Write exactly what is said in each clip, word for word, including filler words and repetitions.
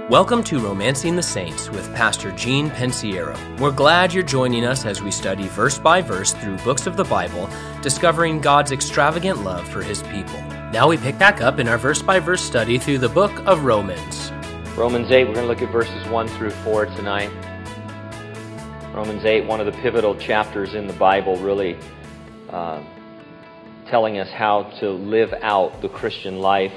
Welcome to Romancing the Saints with Pastor Gene Pensiero. We're glad you're joining us as we study verse by verse through books of the Bible, discovering God's extravagant love for His people. Now we pick back up in our verse by verse study through the book of Romans. Romans eight, we're going to look at verses one through four tonight. Romans eight, one of the pivotal chapters in the Bible, really uh, telling us how to live out the Christian life.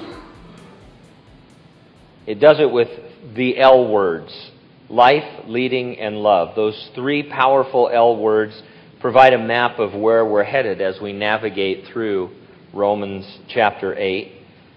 It does it with the L words, life, leading, and love. Those three powerful L words provide a map of where we're headed as we navigate through Romans chapter eight.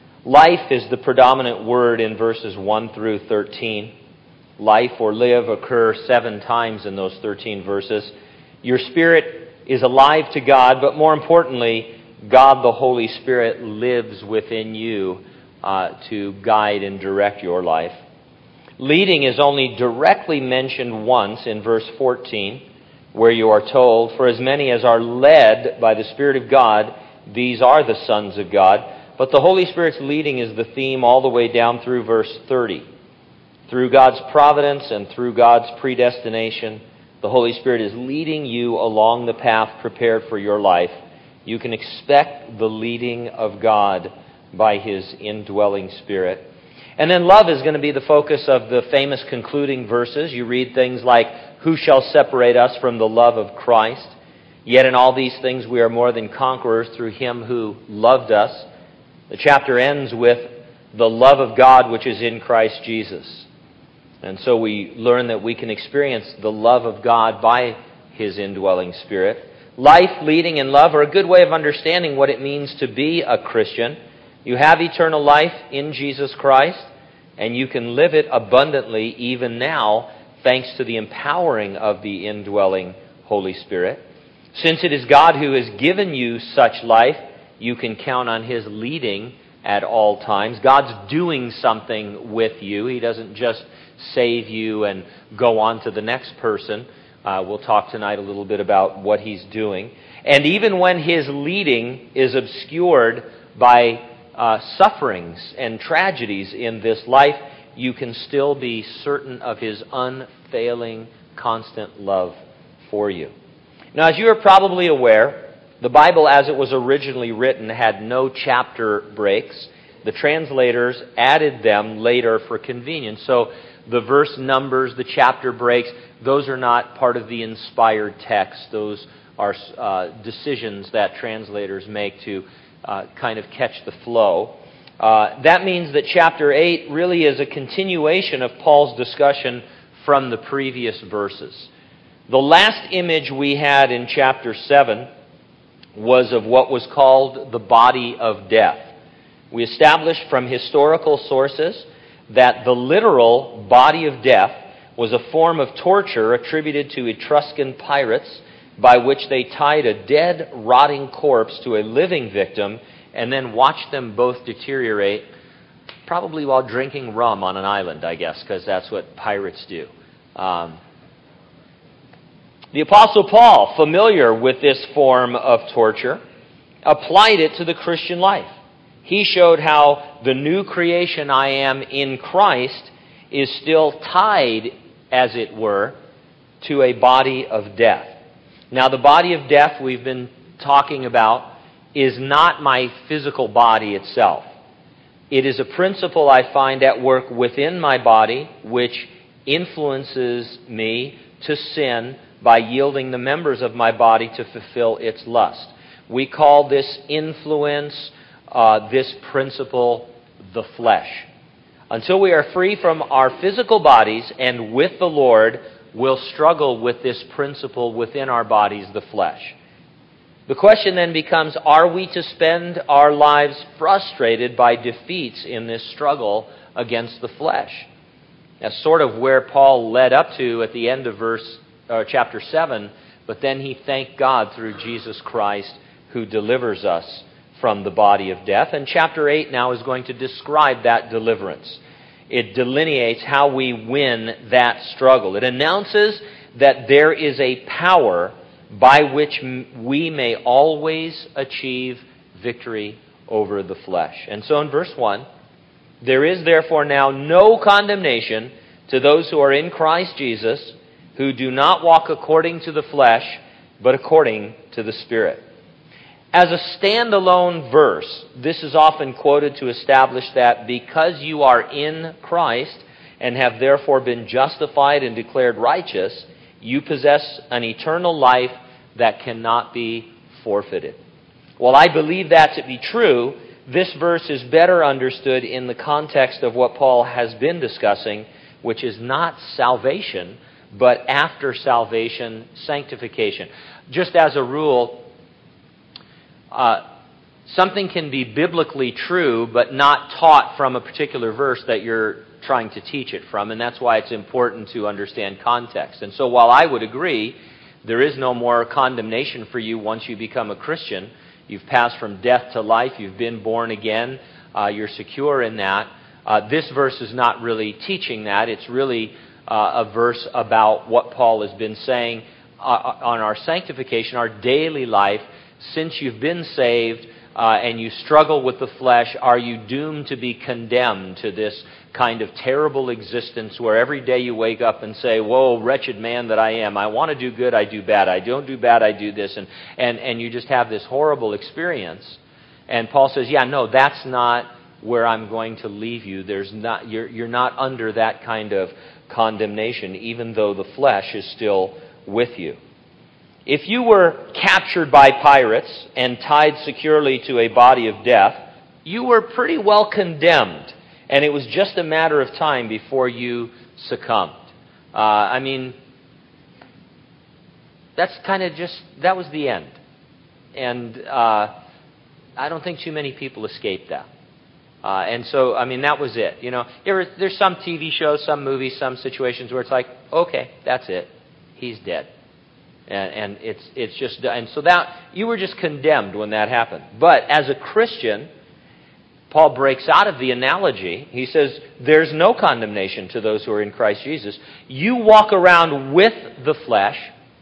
Life is the predominant word in verses one through thirteen. Life or live occur seven times in those thirteen verses. Your spirit is alive to God, but more importantly, God the Holy Spirit lives within you uh, to guide and direct your life. Leading is only directly mentioned once in verse fourteen, where you are told, "For as many as are led by the Spirit of God, these are the sons of God." But the Holy Spirit's leading is the theme all the way down through verse thirty. Through God's providence and through God's predestination, the Holy Spirit is leading you along the path prepared for your life. You can expect the leading of God by His indwelling Spirit. And then love is going to be the focus of the famous concluding verses. You read things like, "Who shall separate us from the love of Christ? Yet in all these things we are more than conquerors through Him who loved us." The chapter ends with the love of God which is in Christ Jesus. And so we learn that we can experience the love of God by His indwelling Spirit. Life, leading, and love are a good way of understanding what it means to be a Christian. You have eternal life in Jesus Christ, and you can live it abundantly even now, thanks to the empowering of the indwelling Holy Spirit. Since it is God who has given you such life, you can count on His leading at all times. God's doing something with you. He doesn't just save you and go on to the next person. Uh, we'll talk tonight a little bit about what He's doing. And even when His leading is obscured by uh, sufferings and tragedies in this life, you can still be certain of His unfailing, constant love for you. Now, as you are probably aware, the Bible as it was originally written had no chapter breaks. The translators added them later for convenience. So the verse numbers, the chapter breaks, those are not part of the inspired text. Those are uh, decisions that translators make to uh, kind of catch the flow. Uh, that means that chapter eight really is a continuation of Paul's discussion from the previous verses. The last image we had in chapter seven was of what was called the body of death. We established from historical sources that the literal body of death was a form of torture attributed to Etruscan pirates by which they tied a dead, rotting corpse to a living victim and then watched them both deteriorate, probably while drinking rum on an island, I guess, because that's what pirates do. Um, the Apostle Paul, familiar with this form of torture, applied it to the Christian life. He showed how the new creation I am in Christ is still tied, as it were, to a body of death. Now, the body of death we've been talking about is not my physical body itself. It is a principle I find at work within my body which influences me to sin by yielding the members of my body to fulfill its lust. We call this influence, uh, this principle, the flesh. Until we are free from our physical bodies and with the Lord, we'll struggle with this principle within our bodies, the flesh. The question then becomes, are we to spend our lives frustrated by defeats in this struggle against the flesh? That's sort of where Paul led up to at the end of verse uh, chapter seven, but then he thanked God through Jesus Christ who delivers us from the body of death. And chapter eight now is going to describe that deliverance. It delineates how we win that struggle. It announces that there is a power by which we may always achieve victory over the flesh. And so in verse one, There is therefore now no condemnation to those who are in Christ Jesus, who do not walk according to the flesh, but according to the Spirit. As a standalone verse, this is often quoted to establish that because you are in Christ and have therefore been justified and declared righteous, you possess an eternal life that cannot be forfeited. While I believe that to be true, this verse is better understood in the context of what Paul has been discussing, which is not salvation, but after salvation, sanctification. Just as a rule, uh, something can be biblically true, but not taught from a particular verse that you're trying to teach it from, and that's why it's important to understand context. And so while I would agree, there is no more condemnation for you once you become a Christian. You've passed from death to life. You've been born again. Uh, you're secure in that. Uh, this verse is not really teaching that. It's really uh, a verse about what Paul has been saying uh, on our sanctification, our daily life. Since you've been saved uh, and you struggle with the flesh, are you doomed to be condemned to this kind of terrible existence where every day you wake up and say, "Whoa, wretched man that I am. I want to do good, I do bad. I don't do bad, I do this." And, and, and you just have this horrible experience. And Paul says, yeah, no, that's not where I'm going to leave you. There's not, you're, you're not under that kind of condemnation, even though the flesh is still with you. If you were captured by pirates and tied securely to a body of death, you were pretty well condemned. And it was just a matter of time before you succumbed. Uh, I mean, that's kind of just, that was the end. And uh, I don't think too many people escaped that. Uh, and so, I mean, that was it. You know, there, there's some T V shows, some movies, some situations where it's like, okay, that's it. He's dead. And, and it's it's just, and so that, you were just condemned when that happened. But as a Christian, Paul breaks out of the analogy. He says, there's no condemnation to those who are in Christ Jesus. You walk around with the flesh,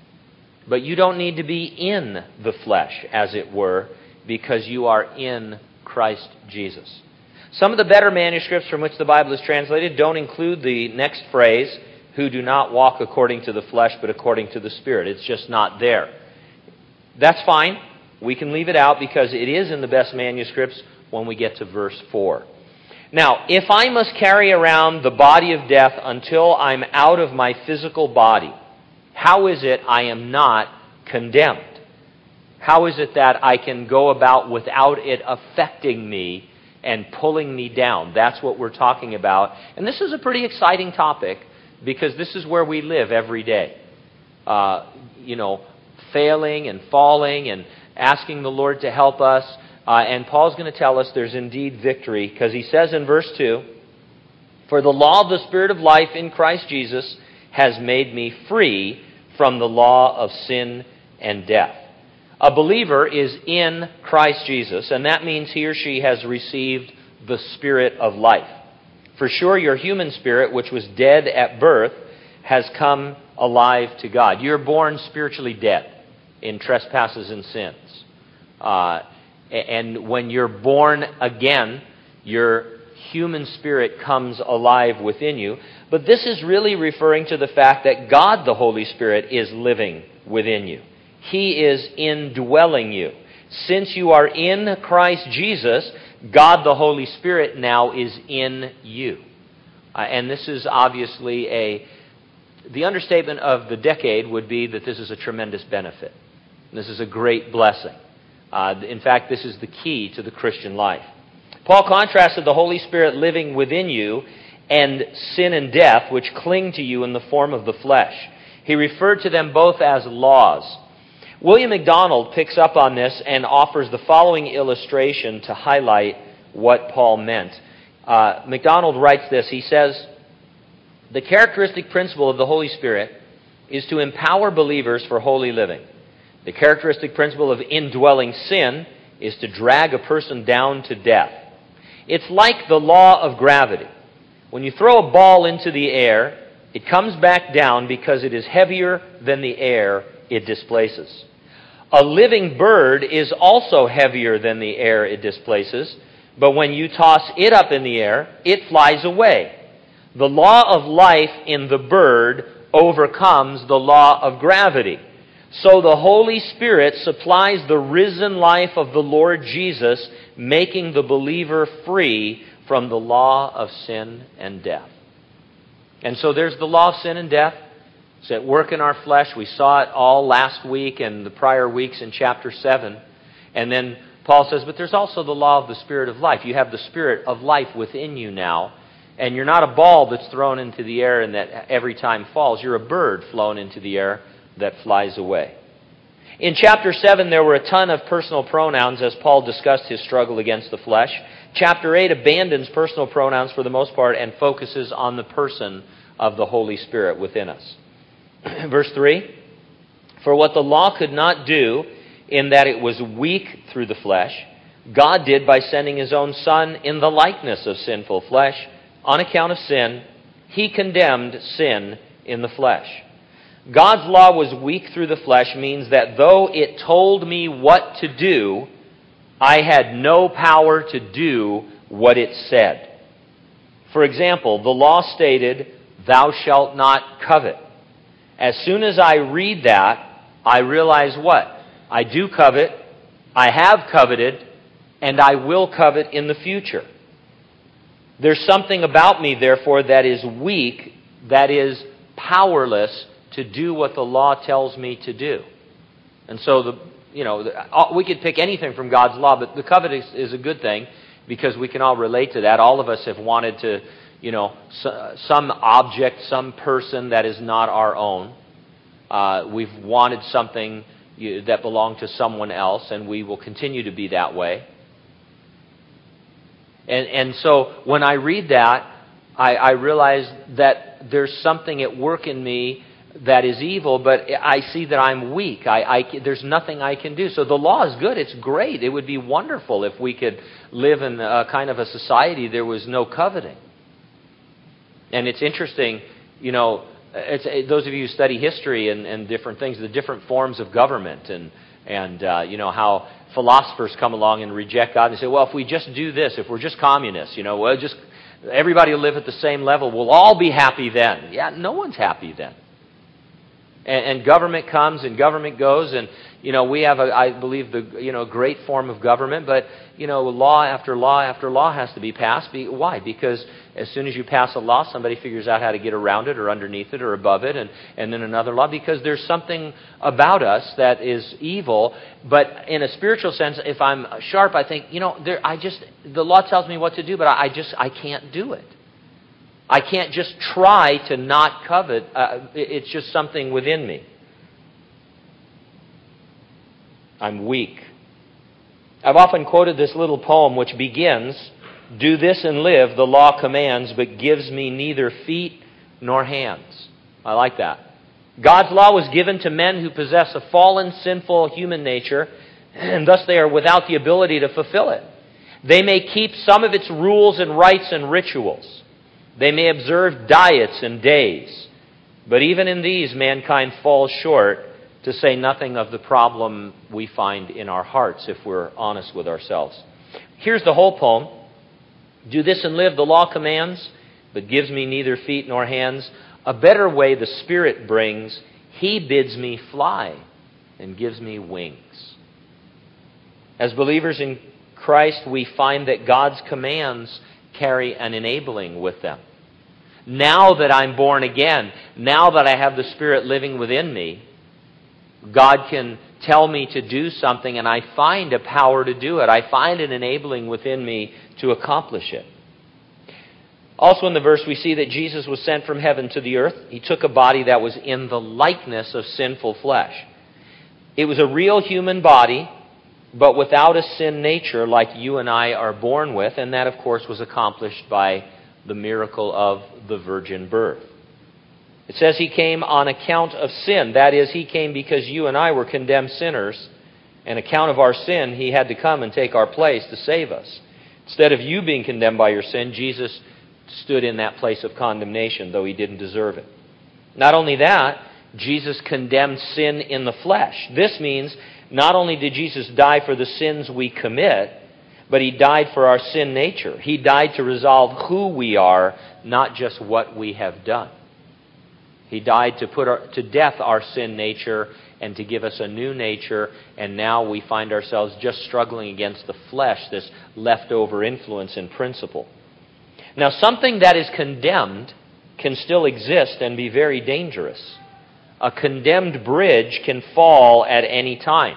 but you don't need to be in the flesh, as it were, because you are in Christ Jesus. Some of the better manuscripts from which the Bible is translated don't include the next phrase, who do not walk according to the flesh, but according to the Spirit. It's just not there. That's fine. We can leave it out because it is in the best manuscripts when we get to verse four. Now, if I must carry around the body of death until I'm out of my physical body, how is it I am not condemned? How is it that I can go about without it affecting me and pulling me down? That's what we're talking about. And this is a pretty exciting topic because this is where we live every day. Uh, you know, failing and falling and asking the Lord to help us. Uh, and Paul's going to tell us there's indeed victory, because he says in verse two, "For the law of the Spirit of life in Christ Jesus has made me free from the law of sin and death." A believer is in Christ Jesus, and that means he or she has received the Spirit of life. For sure, your human spirit, which was dead at birth, has come alive to God. You're born spiritually dead in trespasses and sins. Uh, and when you're born again, your human spirit comes alive within you. But this is really referring to the fact that God, the Holy Spirit, is living within you. He is indwelling you. Since you are in Christ Jesus, God, the Holy Spirit, now is in you. Uh, and this is obviously a... The understatement of the decade would be that this is a tremendous benefit. This is a great blessing. Uh, in fact, this is the key to the Christian life. Paul contrasted the Holy Spirit living within you and sin and death, which cling to you in the form of the flesh. He referred to them both as laws. William MacDonald picks up on this and offers the following illustration to highlight what Paul meant. Uh, MacDonald writes this. He says, "The characteristic principle of the Holy Spirit is to empower believers for holy living. The characteristic principle of indwelling sin is to drag a person down to death. It's like the law of gravity. When you throw a ball into the air, it comes back down because it is heavier than the air it displaces. A living bird is also heavier than the air it displaces But when you toss it up in the air, it flies away. The law of life in the bird overcomes the law of gravity. So the Holy Spirit supplies the risen life of the Lord Jesus, making the believer free from the law of sin and death. And so there's the law of sin and death. It's at work in our flesh. We saw it all last week and the prior weeks in chapter seven. And then Paul says, but there's also the law of the Spirit of life. You have the Spirit of life within you now. And you're not a ball that's thrown into the air and that every time falls. You're a bird flown into the air that flies away. In chapter seven, there were a ton of personal pronouns as Paul discussed his struggle against the flesh. Chapter eight abandons personal pronouns for the most part and focuses on the person of the Holy Spirit within us. Verse three, for what the law could not do in that it was weak through the flesh, God did by sending His own Son in the likeness of sinful flesh. On account of sin, He condemned sin in the flesh. God's law was weak through the flesh means that though it told me what to do, I had no power to do what it said. For example, the law stated, thou shalt not covet. As soon as I read that, I realize what? I do covet, I have coveted, and I will covet in the future. There's something about me, therefore, that is weak, that is powerless to do what the law tells me to do. And so, the you know, the, we could pick anything from God's law, but the covet is, is a good thing because we can all relate to that. All of us have wanted to, you know, some object, some person that is not our own. Uh, we've wanted something that belonged to someone else, and we will continue to be that way. And, and so when I read that, I, I realize that there's something at work in me that is evil, but I see that I'm weak. I, I, there's nothing I can do. So the law is good. It's great. It would be wonderful if we could live in a kind of a society there was no coveting. And it's interesting, you know, it's, those of you who study history and, and different things, the different forms of government and, and uh, you know, how philosophers come along and reject God and say, well, if we just do this, if we're just communists, you know, well, just everybody will live at the same level, we'll all be happy then. Yeah, no one's happy then. And, and government comes and government goes, and you know we have, a, I believe, the you know great form of government. But you know, law after law after law has to be passed. Be, why? Because as soon as you pass a law, somebody figures out how to get around it, or underneath it, or above it, and and then another law. Because there's something about us that is evil. But in a spiritual sense, if I'm sharp, I think you know, there, I just the law tells me what to do, but I, I just I can't do it. I can't just try to not covet. Uh, it's just something within me. I'm weak. I've often quoted this little poem which begins, do this and live, the law commands, but gives me neither feet nor hands. I like that. God's law was given to men who possess a fallen, sinful human nature, and thus they are without the ability to fulfill it. They may keep some of its rules and rites and rituals. They may observe diets and days, but even in these, mankind falls short, to say nothing of the problem we find in our hearts if we're honest with ourselves. Here's the whole poem. Do this and live, the law commands, but gives me neither feet nor hands. A better way the Spirit brings. He bids me fly and gives me wings. As believers in Christ, we find that God's commands carry an enabling with them. Now that I'm born again, now that I have the Spirit living within me, God can tell me to do something and I find a power to do it. I find an enabling within me to accomplish it. Also in the verse we see that Jesus was sent from heaven to the earth. He took a body that was in the likeness of sinful flesh. It was a real human body, but without a sin nature like you and I are born with, and that, of course, was accomplished by the miracle of the virgin birth. It says He came on account of sin. That is, He came because you and I were condemned sinners. On account of our sin, He had to come and take our place to save us. Instead of you being condemned by your sin, Jesus stood in that place of condemnation, though He didn't deserve it. Not only that, Jesus condemned sin in the flesh. This means not only did Jesus die for the sins we commit, but He died for our sin nature. He died to resolve who we are, not just what we have done. He died to put our, to death our sin nature and to give us a new nature, and now we find ourselves just struggling against the flesh, this leftover influence and principle. Now, something that is condemned can still exist and be very dangerous. A condemned bridge can fall at any time.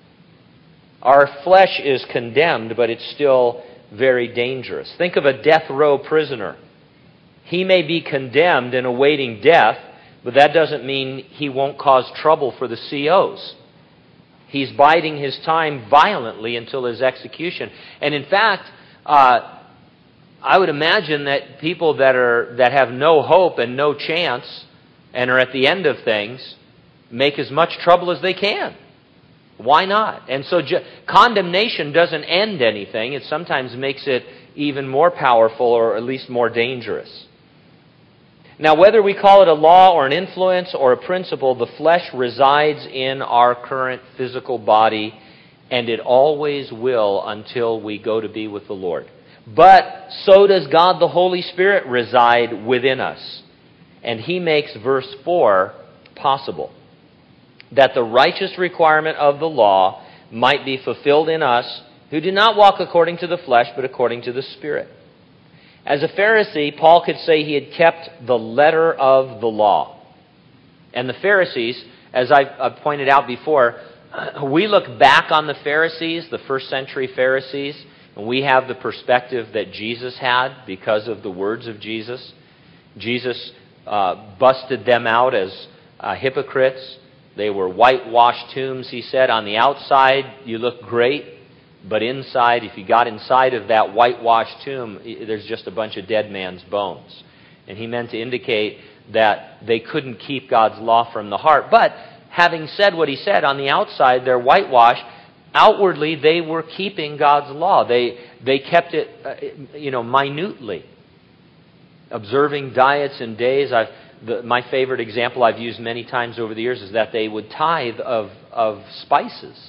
Our flesh is condemned, but it's still very dangerous. Think of a death row prisoner. He may be condemned and awaiting death, but that doesn't mean he won't cause trouble for the C Os. He's biding his time violently until his execution. And in fact, uh, I would imagine that people that are that have no hope and no chance and are at the end of things make as much trouble as they can. Why not? And so ju- condemnation doesn't end anything. It sometimes makes it even more powerful, or at least more dangerous. Now, whether we call it a law or an influence or a principle, the flesh resides in our current physical body, and it always will until we go to be with the Lord. But so does God the Holy Spirit reside within us. And He makes verse four possible, that the righteous requirement of the law might be fulfilled in us who do not walk according to the flesh, but according to the Spirit. As a Pharisee, Paul could say he had kept the letter of the law. And the Pharisees, as I've pointed out before, we look back on the Pharisees, the first century Pharisees, and we have the perspective that Jesus had because of the words of Jesus. Jesus uh, busted them out as uh, hypocrites. They were whitewashed tombs, he said. On the outside, you look great. But inside, if you got inside of that whitewashed tomb, there's just a bunch of dead man's bones. And he meant to indicate that they couldn't keep God's law from the heart. But having said what he said, on the outside, they're whitewashed. Outwardly, they were keeping God's law. They they kept it, uh, you know, minutely. Observing diets and days. I've, the, my favorite example I've used many times over the years is that they would tithe of, of spices.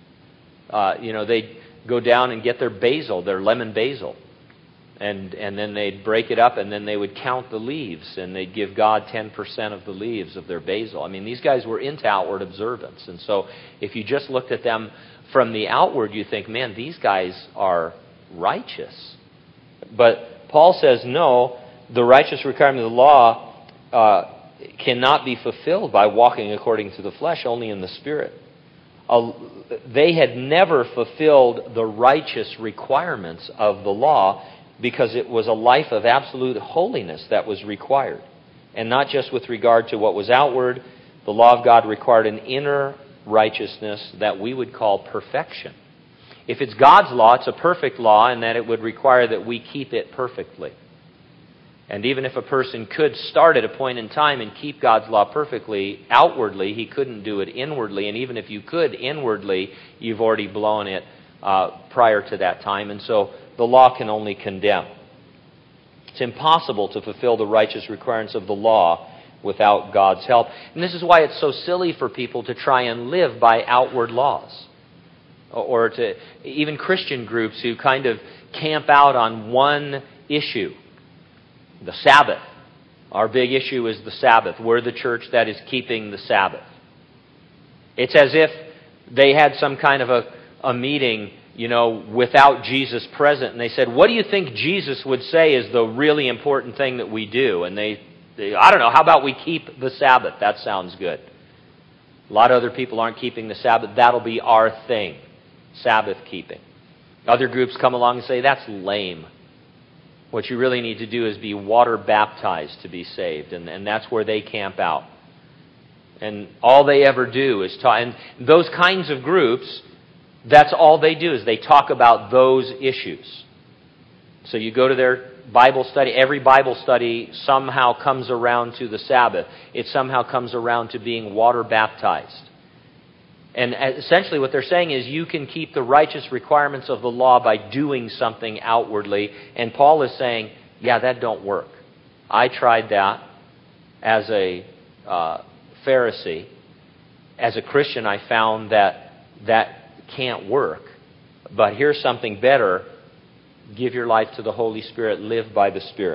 Uh, you know, they'd go down and get their basil, their lemon basil. And and then they'd break it up, and then they would count the leaves, and they'd give God ten percent of the leaves of their basil. I mean, these guys were into outward observance. And so if you just looked at them from the outward, you think, man, these guys are righteous. But Paul says, no, the righteous requirement of the law uh, cannot be fulfilled by walking according to the flesh, only in the Spirit. Uh, they had never fulfilled the righteous requirements of the law because it was a life of absolute holiness that was required. And not just with regard to what was outward. The law of God required an inner righteousness that we would call perfection. If it's God's law, it's a perfect law, and that it would require that we keep it perfectly. And even if a person could start at a point in time and keep God's law perfectly, outwardly, he couldn't do it inwardly. And even if you could inwardly, you've already blown it uh, prior to that time. And so the law can only condemn. It's impossible to fulfill the righteous requirements of the law without God's help. And this is why it's so silly for people to try and live by outward laws. Or to even Christian groups who kind of camp out on one issue. The Sabbath. Our big issue is the Sabbath. We're the church that is keeping the Sabbath. It's as if they had some kind of a, a meeting, you know, without Jesus present. And they said, what do you think Jesus would say is the really important thing that we do? And they, they I don't know, how about we keep the Sabbath? That sounds good. A lot of other people aren't keeping the Sabbath. That'll be our thing. Sabbath keeping. Other groups come along and say, that's lame. What you really need to do is be water baptized to be saved. And, and that's where they camp out. And all they ever do is talk. And those kinds of groups, that's all they do is they talk about those issues. So you go to their Bible study. Every Bible study somehow comes around to the Sabbath. It somehow comes around to being water baptized. And essentially what they're saying is you can keep the righteous requirements of the law by doing something outwardly. And Paul is saying, yeah, that don't work. I tried that as a uh, Pharisee. As a Christian, I found that that can't work. But here's something better. give your life to the Holy Spirit, live by the Spirit.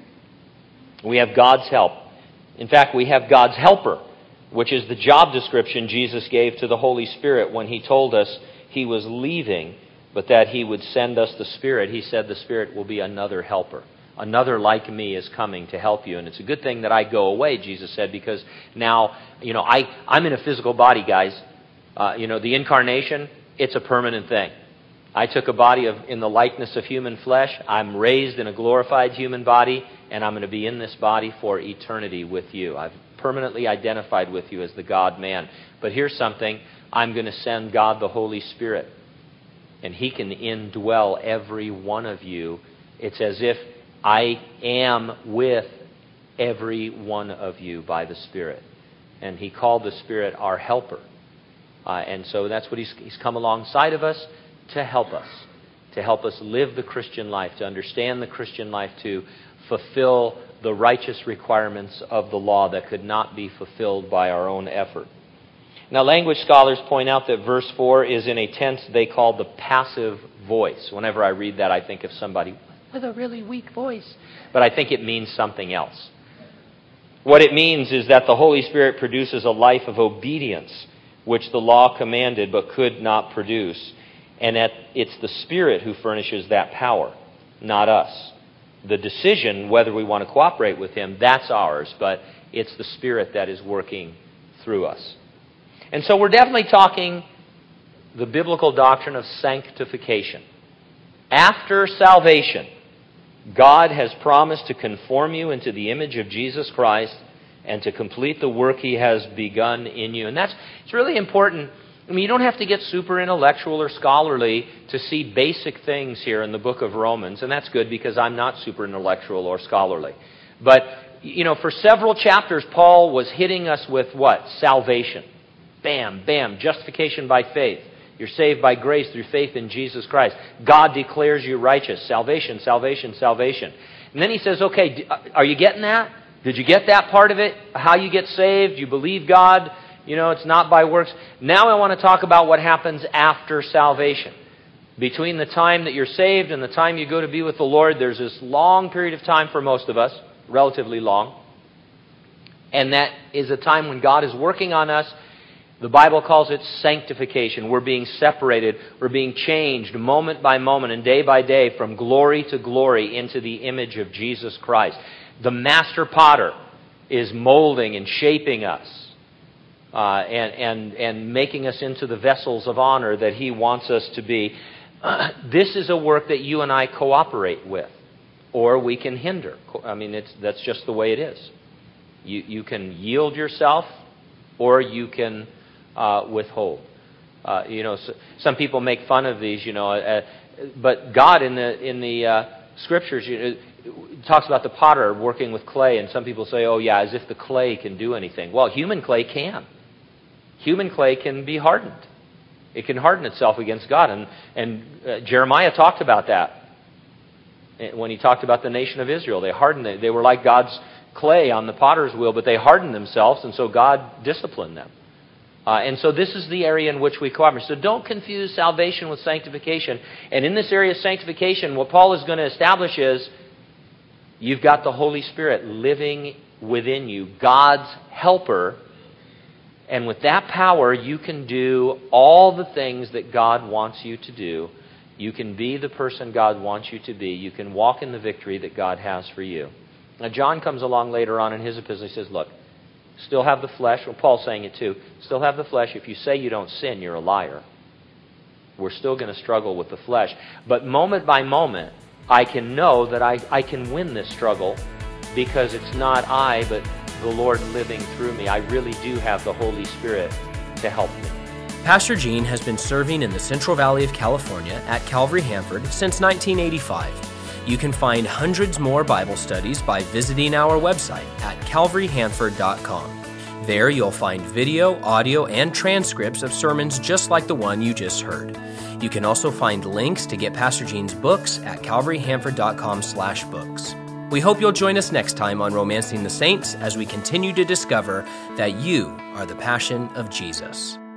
We have God's help. In fact, we have God's helper, which is the job description Jesus gave to the Holy Spirit when He told us He was leaving, but that He would send us the Spirit. He said the Spirit will be another helper. Another like me is coming to help you. And it's a good thing that I go away, Jesus said, because now, you know, I, I'm in a physical body, guys. Uh, you know, the incarnation, it's a permanent thing. I took a body of in the likeness of human flesh. I'm raised in a glorified human body, and I'm going to be in this body for eternity with you. I've permanently identified with you as the God-man. But here's something. I'm going to send God the Holy Spirit, and He can indwell every one of you. It's as if I am with every one of you by the Spirit. And He called the Spirit our helper. Uh, and so that's what he's, he's come alongside of us to help us. To help us live the Christian life, to understand the Christian life, to fulfill the righteous requirements of the law that could not be fulfilled by our own effort. Now, language scholars point out that verse four is in a tense they call the passive voice. Whenever I read that, I think of somebody with a really weak voice. But I think it means something else. What it means is that the Holy Spirit produces a life of obedience, which the law commanded but could not produce. And that it's the Spirit who furnishes that power, not us. The decision whether we want to cooperate with Him, that's ours, but it's the Spirit that is working through us. And so we're definitely talking the biblical doctrine of sanctification. After salvation, God has promised to conform you into the image of Jesus Christ and to complete the work He has begun in you. And that's it's really important. I mean, you don't have to get super intellectual or scholarly to see basic things here in the book of Romans. And that's good because I'm not super intellectual or scholarly. But, you know, for several chapters, Paul was hitting us with what? Salvation. Bam, bam, justification by faith. You're saved by grace through faith in Jesus Christ. God declares you righteous. Salvation, salvation, salvation. And then he says, okay, are you getting that? Did you get that part of it? How you get saved? You believe God? You know, it's not by works. Now I want to talk about what happens after salvation. Between the time that you're saved and the time you go to be with the Lord, there's this long period of time for most of us, relatively long. And that is a time when God is working on us. The Bible calls it sanctification. We're being separated. We're being changed moment by moment and day by day from glory to glory into the image of Jesus Christ. The master potter is molding and shaping us uh, and, and, and making us into the vessels of honor that He wants us to be. Uh, this is a work that you and I cooperate with, or we can hinder. I mean, it's, that's just the way it is. You, you can yield yourself, or you can uh, withhold. Uh, you know, so, some people make fun of these, you know, uh, but God in the in the uh, Scriptures, you know, talks about the potter working with clay, and some people say, oh yeah, as if the clay can do anything. Well, human clay can. Human clay can be hardened. It can harden itself against God. And, and uh, Jeremiah talked about that when he talked about the nation of Israel. They hardened it. They were like God's clay on the potter's wheel, but they hardened themselves, and so God disciplined them. Uh, and so this is the area in which we cooperate. So don't confuse salvation with sanctification. And in this area of sanctification, what Paul is going to establish is you've got the Holy Spirit living within you, God's helper. And with that power, you can do all the things that God wants you to do. You can be the person God wants you to be. You can walk in the victory that God has for you. Now, John comes along later on in his epistle. He says, look, still have the flesh. Well, Paul's saying it too. Still have the flesh. If you say you don't sin, you're a liar. We're still going to struggle with the flesh. But moment by moment, I can know that I, I can win this struggle because it's not I, but the Lord living through me. I really do have the Holy Spirit to help me. Pastor Gene has been serving in the Central Valley of California at Calvary Hanford since nineteen eighty-five. You can find hundreds more Bible studies by visiting our website at calvary hanford dot com. There you'll find video, audio, and transcripts of sermons just like the one you just heard. You can also find links to get Pastor Gene's books at calvary hanford dot com slash books. We hope you'll join us next time on Romancing the Saints as we continue to discover that you are the passion of Jesus.